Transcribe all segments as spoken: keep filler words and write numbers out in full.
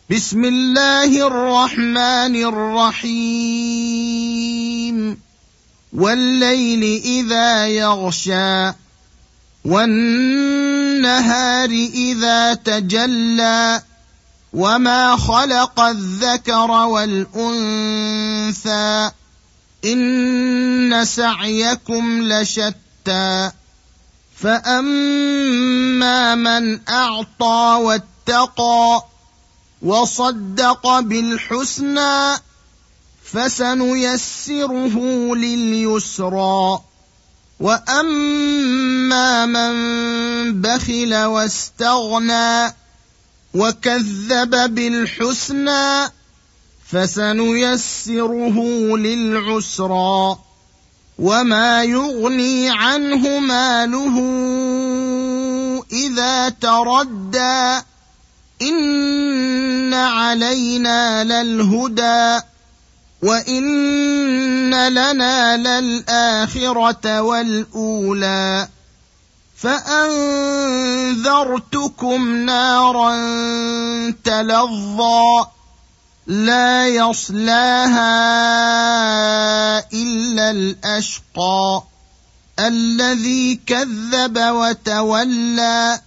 بسم الله الرحمن الرحيم والليل إذا يغشى والنهار إذا تجلى وما خلق الذكر والأنثى إن سعيكم لشتى فأما من أعطى واتقى وصدق بالحسنى فسنيسره لليسرى وأما من بخل واستغنى وكذب بالحسنى فسنيسره للعسرى وما يغني عنه ماله إذا تردى إن علينا للهدى وإن لنا للآخرة والأولى فأنذرتكم نارا تلظى لا يصلاها إلا الأشقى الذي كذب وتولى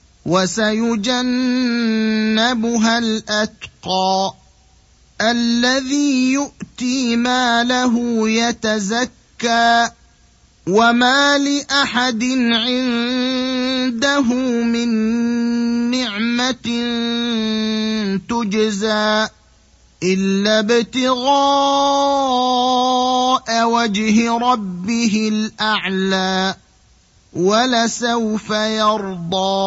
وسيجنبها الأتقى الذي يؤتي ماله يتزكى وما لأحد عنده من نعمة تجزى إلا ابتغاء وجه ربه الأعلى ولسوف يرضى.